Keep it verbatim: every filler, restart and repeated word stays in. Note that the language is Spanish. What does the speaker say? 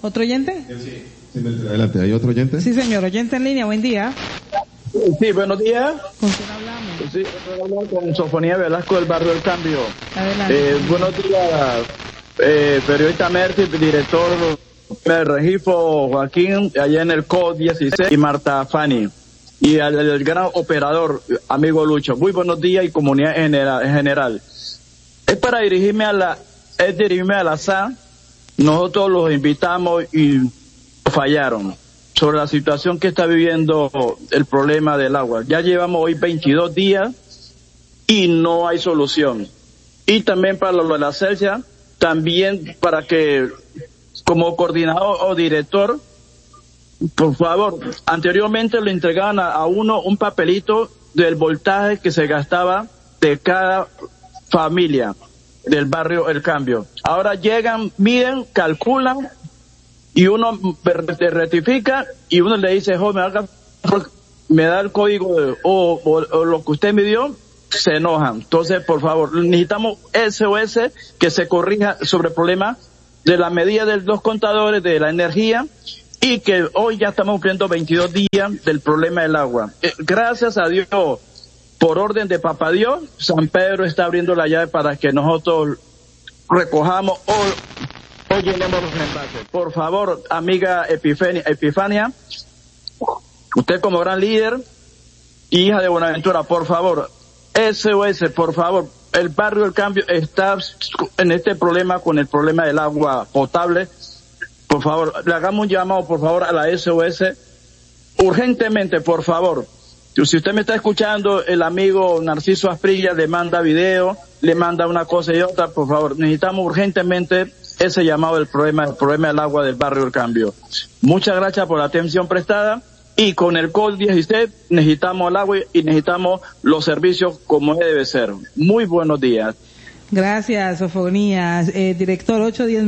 ¿Otro oyente? Sí, sí, adelante, ¿hay otro oyente? Sí, señor, oyente en línea, buen día. Sí, buenos días. ¿Con quién hablamos? Sí, hablamos con Sofonía Velasco del Barrio El Cambio. Adelante. Eh, buenos días, eh, periodista Merti, director del registro Joaquín, allá en el C O dieciséis, y Marta Fani. Y al, al gran operador, amigo Lucho. Muy buenos días y comunidad en general. En general. Es para dirigirme a la, es dirigirme a la S A. Nosotros los invitamos y fallaron sobre la situación que está viviendo el problema del agua. Ya llevamos hoy veintidós días y no hay solución. Y también para lo de la Celsia, también para que como coordinador o director, por favor, anteriormente le entregaban a, a uno un papelito del voltaje que se gastaba de cada familia del barrio El Cambio. Ahora llegan, miden, calculan y uno rectifica y uno le dice, joven, haga, me da el código de, o, o, o lo que usted me dio, se enojan. Entonces, por favor, necesitamos S O S que se corrija sobre el problema de la medida de los contadores de la energía y que hoy ya estamos cumpliendo veintidós días del problema del agua. Eh, gracias a Dios, por orden de Papá Dios, San Pedro está abriendo la llave para que nosotros recojamos o, o llenemos los envases. Por favor, amiga Epifania, Epifania, usted como gran líder, hija de Buenaventura, por favor, S O S, por favor, el barrio El Cambio está en este problema con el problema del agua potable. Por favor, le hagamos un llamado, por favor, a la S O S, urgentemente, por favor. Si usted me está escuchando, el amigo Narciso Asprilla le manda video, le manda una cosa y otra, por favor, necesitamos urgentemente ese llamado del problema, el problema del agua del barrio El Cambio. Muchas gracias por la atención prestada y con el C O dieciséis necesitamos el agua y necesitamos los servicios como debe ser. Muy buenos días. Gracias, Sofonías. Eh, director, ocho diez